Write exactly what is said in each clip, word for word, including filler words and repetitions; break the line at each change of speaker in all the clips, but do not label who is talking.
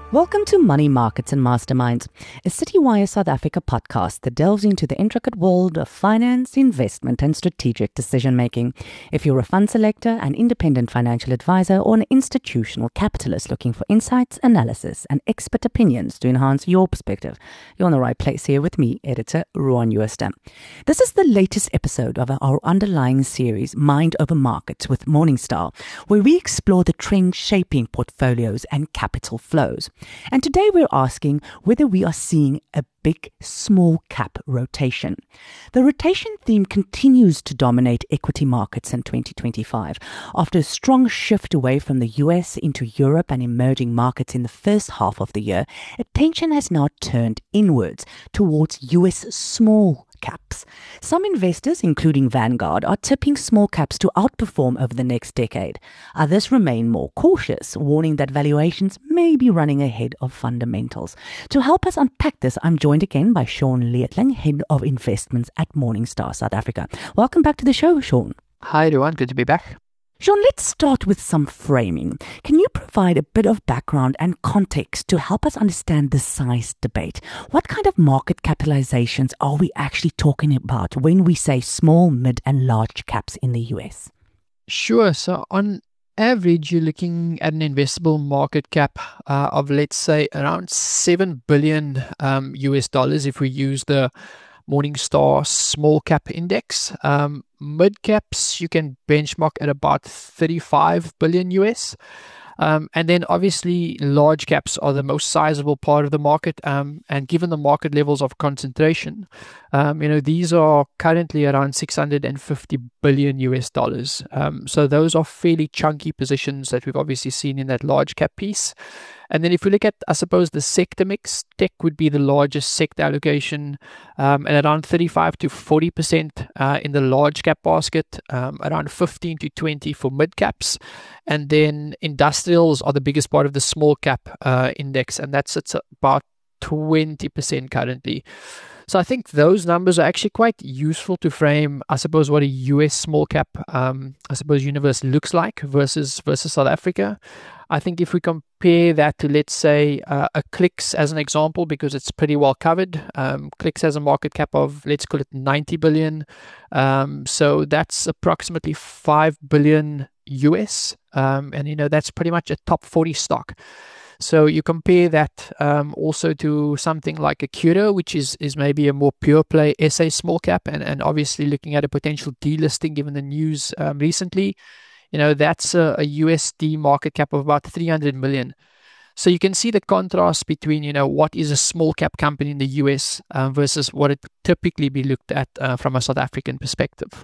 Welcome to Money Markets and Masterminds, a Citywire South Africa podcast that delves into the intricate world of finance, investment, and strategic decision-making. If you're a fund selector, an independent financial advisor, or an institutional capitalist looking for insights, analysis, and expert opinions to enhance your perspective, you're in the right place here with me, editor Rowan Jooste. This is the latest episode of our underlying series, Mind Over Markets with Morningstar, where we explore the trend shaping portfolios and capital flows. And today we're asking whether we are seeing a big small cap rotation. The rotation theme continues to dominate equity markets in twenty twenty-five. After a strong shift away from the U S into Europe and emerging markets in the first half of the year, attention has now turned inwards towards U S small caps. Some investors, including Vanguard, are tipping small caps to outperform over the next decade. Others remain more cautious, warning that valuations may be running ahead of fundamentals. To help us unpack this, I'm joined again by Sean Leitling, Head of Investments at Morningstar South Africa. Welcome back to the show, Sean.
Hi everyone, good to be back.
Sean, let's start with some framing. Can you provide a bit of background and context to help us understand the size debate? What kind of market capitalizations are we actually talking about when we say small, mid, and large caps in the U S?
Sure. So on average, you're looking at an investable market cap uh, of, let's say, around seven billion um, U S dollars if we use the Morningstar Small Cap Index. Um, mid caps you can benchmark at about thirty-five billion U S. Um, and then obviously large caps are the most sizable part of the market. Um, and given the market levels of concentration, um, you know, these are currently around six hundred fifty billion U S dollars. Um, so those are fairly chunky positions that we've obviously seen in that large cap piece. And then if we look at, I suppose, the sector mix, tech would be the largest sector allocation, um, and around thirty-five to forty percent uh, in the large cap basket, um, around fifteen to twenty for mid caps. And then industrials are the biggest part of the small cap uh, index, and that sits at about twenty percent currently. So I think those numbers are actually quite useful to frame, I suppose, what a U S small cap, um, I suppose, universe looks like versus versus South Africa. I think if we compare that to, let's say, uh, a Clicks as an example, because it's pretty well covered. Um, Clicks has a market cap of, let's call it ninety billion. Um, so that's approximately five billion U S. Um, and, you know, that's pretty much a top forty stock. So you compare that um, also to something like Accuro, which is, is maybe a more pure play S A small cap, and, and obviously looking at a potential delisting given the news um, recently. You know, that's a, a U S D market cap of about three hundred million. So you can see the contrast between, you know, what is a small cap company in the U S uh, versus what it typically be looked at uh, from a South African perspective.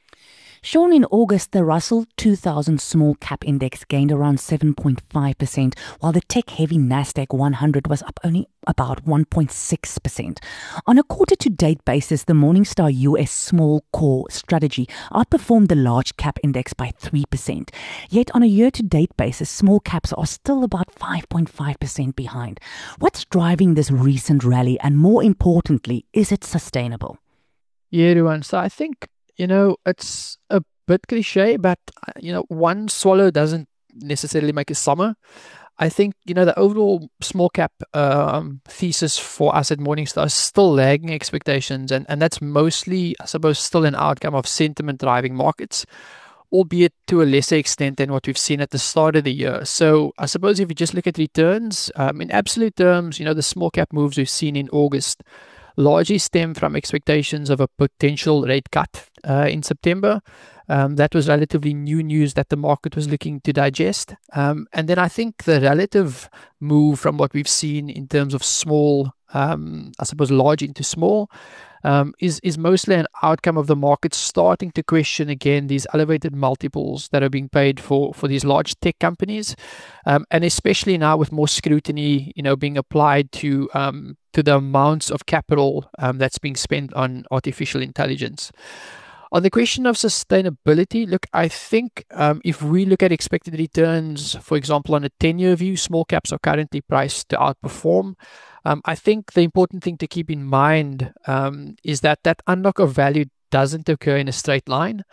Sean, in August, the Russell two thousand Small Cap Index gained around seven point five percent, while the tech-heavy Nasdaq one hundred was up only about one point six percent. On a quarter-to-date basis, the Morningstar U S Small Core strategy outperformed the large cap index by three percent. Yet on a year-to-date basis, small caps are still about five point five percent behind. What's driving this recent rally, and more importantly, is it sustainable?
Yeah, everyone. So I think, you know, it's a bit cliche, but, you know, one swallow doesn't necessarily make a summer. I think, you know, the overall small cap um, thesis for us at Morningstar is still lagging expectations. And, and that's mostly, I suppose, still an outcome of sentiment driving markets, albeit to a lesser extent than what we've seen at the start of the year. So I suppose if you just look at returns, um, in absolute terms, you know, the small cap moves we've seen in August largely stem from expectations of a potential rate cut uh, in September. Um, that was relatively new news that the market was looking to digest. Um, and then I think the relative move from what we've seen in terms of small, um, I suppose large into small, um, is, is mostly an outcome of the market starting to question again these elevated multiples that are being paid for, for these large tech companies. Um, and especially now with more scrutiny, you know, being applied to um, to the amounts of capital um, that's being spent on artificial intelligence. On the question of sustainability, look, I think um, if we look at expected returns, for example, on a ten-year view, small caps are currently priced to outperform. Um, I think the important thing to keep in mind um, is that that unlock of value doesn't occur in a straight line.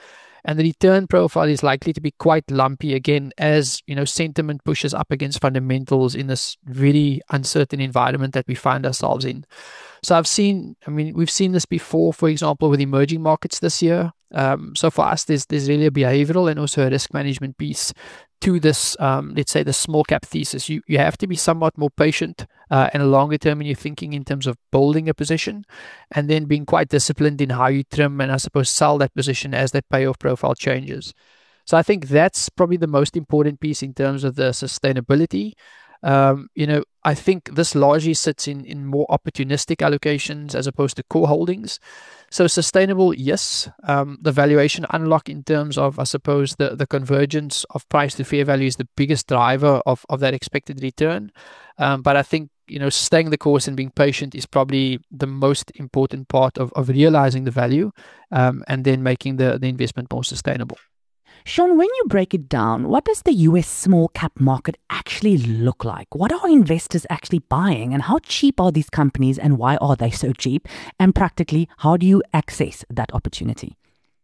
And the return profile is likely to be quite lumpy again as, you know, sentiment pushes up against fundamentals in this really uncertain environment that we find ourselves in. So I've seen, I mean, we've seen this before, for example, with emerging markets this year. Um, so for us, there's, there's really a behavioral and also a risk management piece to this, um, let's say, the small cap thesis. You you have to be somewhat more patient uh, and longer term in your thinking in terms of building a position, and then being quite disciplined in how you trim and, I suppose, sell that position as that payoff profile changes. So I think that's probably the most important piece in terms of the sustainability. Um, you know, I think this largely sits in, in more opportunistic allocations as opposed to core holdings. So sustainable, yes. Um, the valuation unlock in terms of, I suppose, the, the convergence of price to fair value is the biggest driver of, of that expected return. Um, but I think, you know, staying the course and being patient is probably the most important part of, of realizing the value um, and then making the, the investment more sustainable.
Sean, when you break it down, what does the U S small cap market actually look like? What are investors actually buying, and how cheap are these companies, and why are they so cheap? And practically, how do you access that opportunity?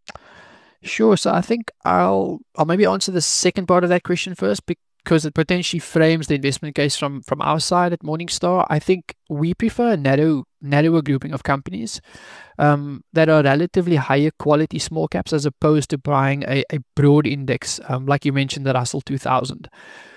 Sure. So I think I'll I'll maybe answer the second part of that question first, because it potentially frames the investment case from from our side at Morningstar. I think we prefer a narrow narrower grouping of companies um, that are relatively higher quality small caps as opposed to buying a, a broad index, um, like you mentioned, the Russell two thousand.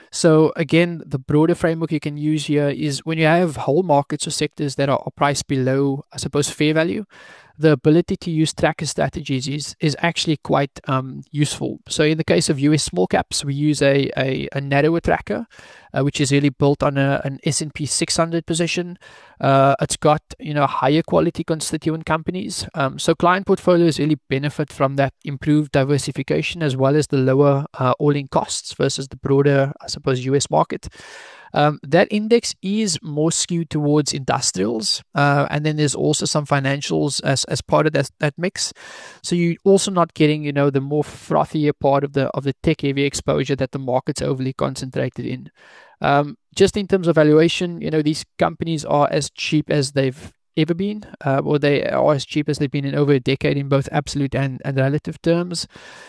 So again, the broader framework you can use here is when you have whole markets or sectors that are priced below, I suppose, fair value, the ability to use tracker strategies is, is actually quite um, useful. So in the case of U S small caps, we use a, a, a narrower tracker, uh, which is really built on a, an S and P six hundred position. Uh, it's got, you know, higher quality constituent companies. Um, so client portfolios really benefit from that improved diversification as well as the lower uh, all-in costs versus the broader, I suppose, U S market. Um, that index is more skewed towards industrials, uh, and then there's also some financials as, as part of that, that mix. So you're also not getting, you know, the more frothier part of the of the tech-heavy exposure that the market's overly concentrated in. Um, just in terms of valuation, you know, these companies are as cheap as they've ever been, uh, or they are as cheap as they've been in over a decade in both absolute and, and relative terms.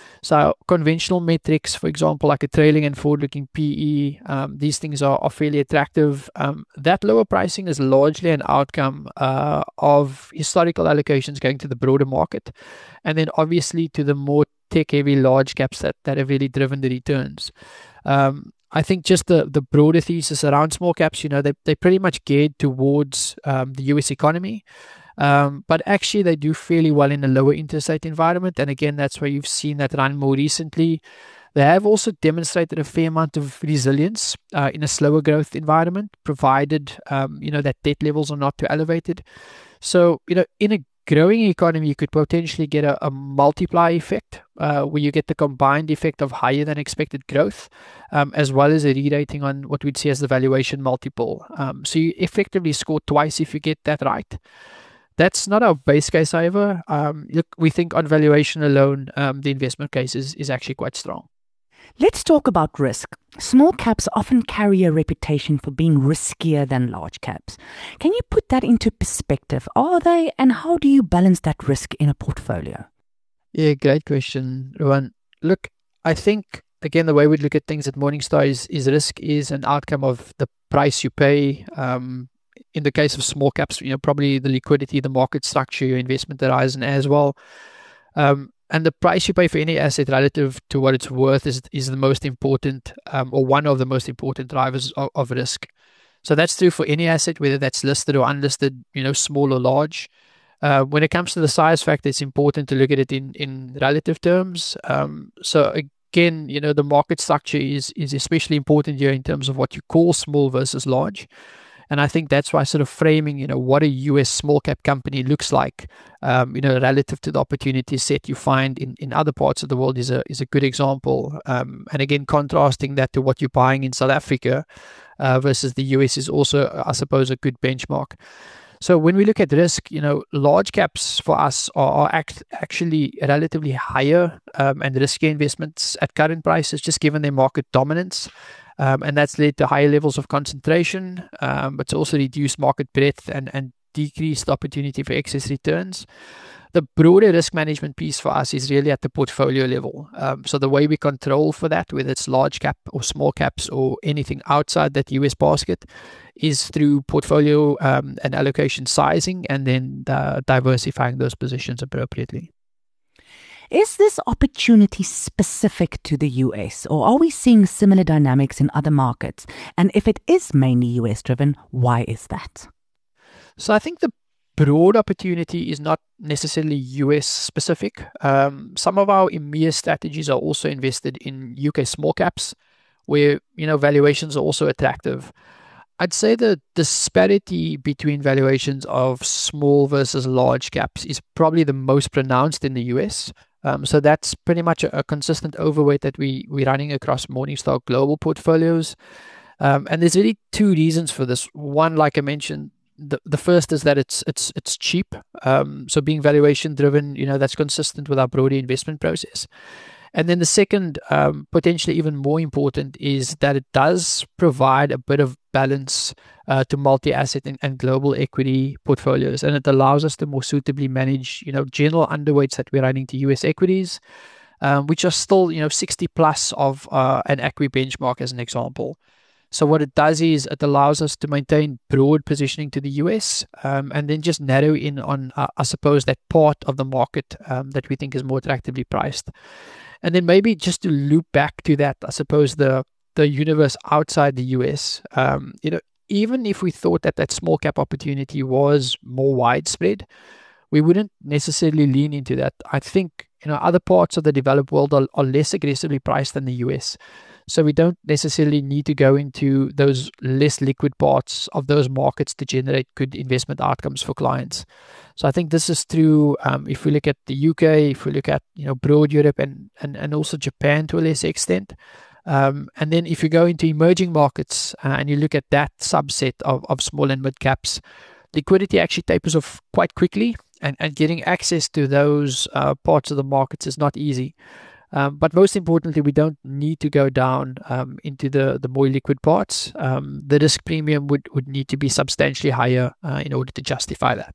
So conventional metrics, for example, like a trailing and forward-looking P E, um, these things are, are fairly attractive. Um, that lower pricing is largely an outcome uh, of historical allocations going to the broader market, and then obviously to the more tech-heavy large caps that, that have really driven the returns. Um, I think just the, the broader thesis around small caps, you know, they, they pretty much geared towards um, the U S economy. Um, but actually, they do fairly well in a lower interest rate environment. And again, that's where you've seen that run more recently. They have also demonstrated a fair amount of resilience uh, in a slower growth environment, provided, um, you know, that debt levels are not too elevated. So, you know, in a growing economy, you could potentially get a, a multiplier effect uh, where you get the combined effect of higher than expected growth, um, as well as a re-rating on what we'd see as the valuation multiple. Um, so you effectively score twice if you get that right. That's not our base case, however. Um, look, we think on valuation alone, um, the investment case is, is actually quite strong.
Let's talk about risk. Small caps often carry a reputation for being riskier than large caps. Can you put that into perspective? Are they, and how do you balance that risk in a portfolio?
Yeah, great question, Rowan. Look, I think, again, the way we look at things at Morningstar is, is risk is an outcome of the price you pay. Um, in the case of small caps, you know, probably the liquidity, the market structure, your investment horizon as well. Um, And the price you pay for any asset relative to what it's worth is is the most important, um, or one of the most important drivers of, of risk. So that's true for any asset, whether that's listed or unlisted, you know, small or large. Uh, when it comes to the size factor, it's important to look at it in, in relative terms. Um, so again, you know, the market structure is is especially important here in terms of what you call small versus large. And I think that's why sort of framing, you know, what a U S small cap company looks like, um, you know, relative to the opportunity set you find in, in other parts of the world is a is a good example. Um, and again, contrasting that to what you're buying in South Africa uh, versus the U S is also, I suppose, a good benchmark. So when we look at risk, you know, large caps for us are, are act, actually relatively higher um, and riskier investments at current prices, just given their market dominance. Um, and that's led to higher levels of concentration, um, but it's also reduced market breadth and, and decreased opportunity for excess returns. the broader risk management piece for us is really at the portfolio level. Um, so the way we control for that, whether it's large cap or small caps or anything outside that U S basket, is through portfolio um, and allocation sizing, and then uh, diversifying those positions appropriately.
Is this opportunity specific to the U S, or are we seeing similar dynamics in other markets? And if it is mainly U S driven, why is that?
So I think the broad opportunity is not necessarily U S specific. Um, some of our EMEA strategies are also invested in U K small caps, where, you know, valuations are also attractive. I'd say the disparity between valuations of small versus large caps is probably the most pronounced in the U S. Um, so that's pretty much a, a consistent overweight that we, we're running across Morningstar global portfolios. Um, and there's really two reasons for this. One, like I mentioned, the, the first is that it's it's it's cheap. Um, so being valuation driven, you know, that's consistent with our broader investment process. And then the second, um, potentially even more important, is that it does provide a bit of balance uh, to multi-asset and, and global equity portfolios. And it allows us to more suitably manage, you know, general underweights that we're running to U S equities, um, which are still, you know, sixty plus of uh, an equity benchmark, as an example. So what it does is it allows us to maintain broad positioning to the U S, um, and then just narrow in on, uh, I suppose, that part of the market um, that we think is more attractively priced. And then maybe just to loop back to that, I suppose the the universe outside the U S, um, you know, even if we thought that that small cap opportunity was more widespread, we wouldn't necessarily lean into that. I think, you know, other parts of the developed world are, are less aggressively priced than the U S. So we don't necessarily need to go into those less liquid parts of those markets to generate good investment outcomes for clients. So I think this is true um, if we look at the U K, if we look at, you know, broad Europe and, and, and also Japan to a lesser extent. Um, and then if you go into emerging markets uh, and you look at that subset of, of small and mid caps, liquidity actually tapers off quite quickly, and, and getting access to those uh, parts of the markets is not easy. Um, but most importantly, we don't need to go down um, into the, the more liquid parts. Um, the risk premium would, would need to be substantially higher uh, in order to justify that.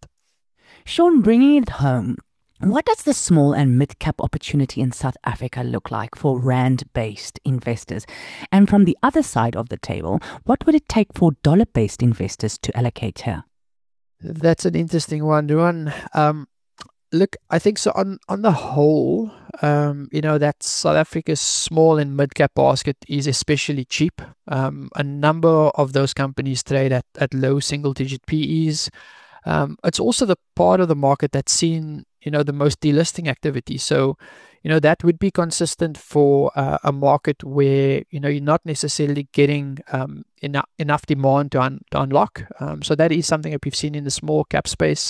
Sean, bringing it home, what does the small and mid-cap opportunity in South Africa look like for rand-based investors? And from the other side of the table, what would it take for dollar-based investors to allocate here?
That's an interesting one, Ruan. Um, look, I think so on, on the whole, um, you know, that South Africa's small and mid-cap basket is especially cheap. Um, a number of those companies trade at, at low single-digit P Es. Um, it's also the part of the market that's seen, you know, the most delisting activity. So, you know, that would be consistent for uh, a market where, you know, you're not necessarily getting um, enough enough demand to, un- to unlock. Um, so that is something that we've seen in the small cap space.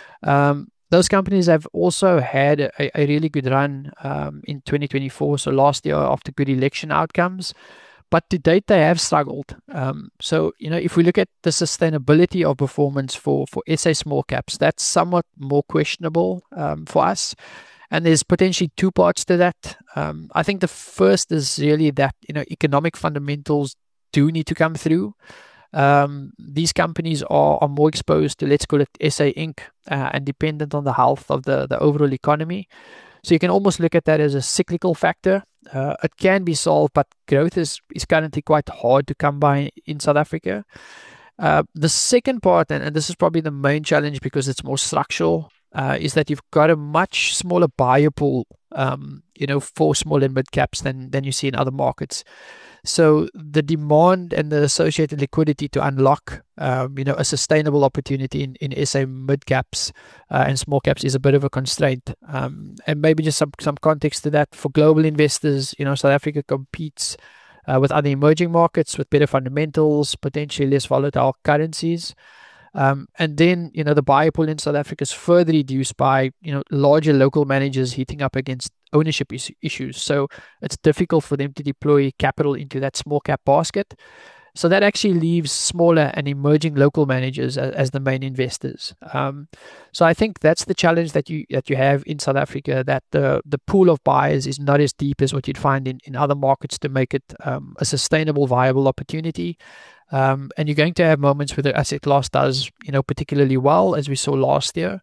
Um, those companies have also had a, a really good run um, in twenty twenty-four. So last year after good election outcomes. But to date, they have struggled. Um, so, you know, if we look at the sustainability of performance for, for S A small caps, that's somewhat more questionable um, for us. And there's potentially two parts to that. Um, I think the first is really that, you know, economic fundamentals do need to come through. Um, these companies are, are more exposed to, let's call it S A Incorporated, uh, and dependent on the health of the, the overall economy. So you can almost look at that as a cyclical factor. Uh, it can be solved, but growth is, is currently quite hard to come by in South Africa. Uh, the second part, and, and this is probably the main challenge because it's more structural, uh, is that you've got a much smaller buyer pool, um, you know, for small and mid caps than, than you see in other markets. So the demand and the associated liquidity to unlock, um, you know, a sustainable opportunity in, in S A mid caps uh, and small caps is a bit of a constraint. Um, and maybe just some, some context to that for global investors, you know, South Africa competes uh, with other emerging markets with better fundamentals, potentially less volatile currencies. Um, and then, you know, the buyer pool in South Africa is further reduced by, you know, larger local managers heating up against ownership is- issues. So it's difficult for them to deploy capital into that small cap basket. So that actually leaves smaller and emerging local managers as, as the main investors. Um, so I think that's the challenge that you that you have in South Africa, that the, the pool of buyers is not as deep as what you'd find in, in other markets to make it um, a sustainable, viable opportunity. Um, and you're going to have moments where the asset class does, you know, particularly well, as we saw last year.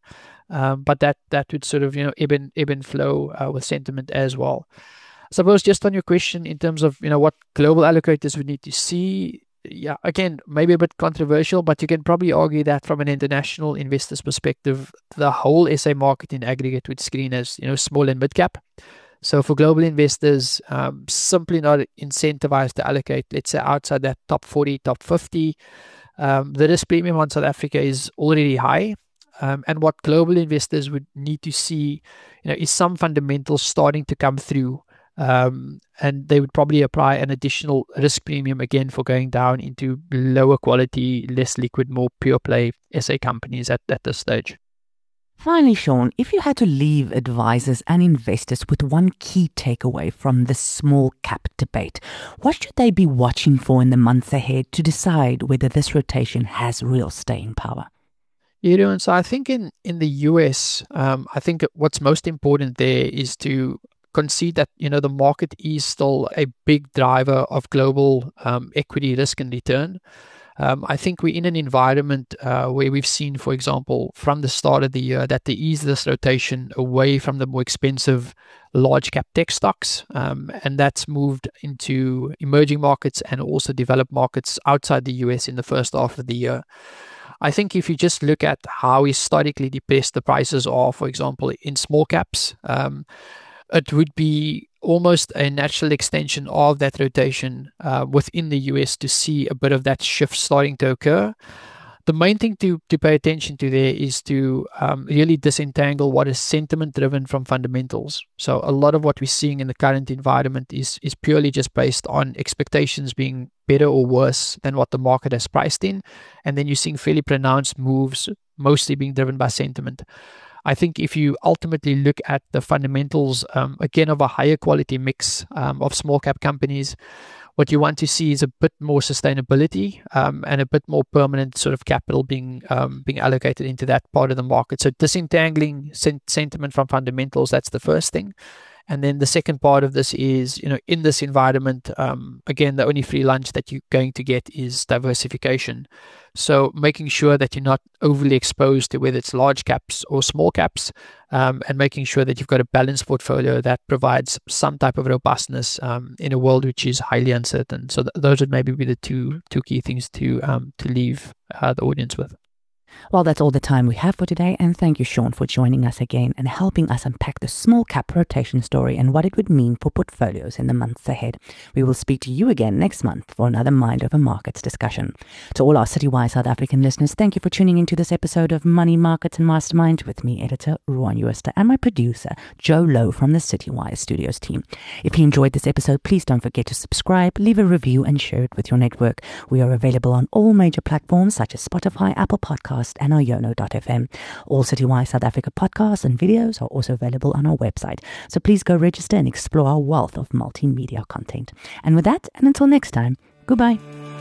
Um, but that that would sort of, you know, ebb and, ebb and flow uh, with sentiment as well. I suppose just on your question in terms of, you know, what global allocators would need to see, yeah, again, maybe a bit controversial, but you can probably argue that from an international investor's perspective, the whole S A market in aggregate would screen as, you know, small and mid cap. So for global investors, um, simply not incentivized to allocate, let's say, outside that top forty, top fifty. Um, the risk premium on South Africa is already high. Um, and what global investors would need to see, you know, is some fundamentals starting to come through. Um, and they would probably apply an additional risk premium again for going down into lower quality, less liquid, more pure play S A companies at, at this stage.
Finally, Sean, if you had to leave advisors and investors with one key takeaway from the small cap debate, what should they be watching for in the months ahead to decide whether this rotation has real staying power?
You know, and so I think in, in the U S, um, I think what's most important there is to concede that, you know, the market is still a big driver of global um, equity risk and return. Um, I think we're in an environment uh, where we've seen, for example, from the start of the year that there is this rotation away from the more expensive large cap tech stocks, um, and that's moved into emerging markets and also developed markets outside the U S in the first half of the year. I think if you just look at how historically depressed the prices are, for example, in small caps, um, it would be almost a natural extension of that rotation uh, within the U S to see a bit of that shift starting to occur. The main thing to, to pay attention to there is to um, really disentangle what is sentiment driven from fundamentals. So a lot of what we're seeing in the current environment is, is purely just based on expectations being better or worse than what the market has priced in. And then you're seeing fairly pronounced moves, mostly being driven by sentiment. I think if you ultimately look at the fundamentals, um, again, of a higher quality mix um, of small cap companies, what you want to see is a bit more sustainability um, and a bit more permanent sort of capital being um, being allocated into that part of the market. So disentangling sen- sentiment from fundamentals, that's the first thing. And then the second part of this is, you know, in this environment, um, again, the only free lunch that you're going to get is diversification. So making sure that you're not overly exposed to whether it's large caps or small caps, um, and making sure that you've got a balanced portfolio that provides some type of robustness um, in a world which is highly uncertain. So th- those would maybe be the two two key things to um, to leave uh, the audience with.
Well, that's all the time we have for today, and thank you, Sean, for joining us again and helping us unpack the small cap rotation story and what it would mean for portfolios in the months ahead. We will speak to you again next month for another Mind Over Markets discussion. To all our Citywire South African listeners, thank you for tuning into this episode of Money, Markets and Mastermind with me, editor Ruan Uester, and my producer, Joe Lowe from the Citywire Studios team. If you enjoyed this episode, please don't forget to subscribe, leave a review and share it with your network. We are available on all major platforms such as Spotify, Apple Podcasts, and our yono dot f m. All Citywire South Africa podcasts and videos are also available on our website. So please go register and explore our wealth of multimedia content. And with that, and until next time, goodbye.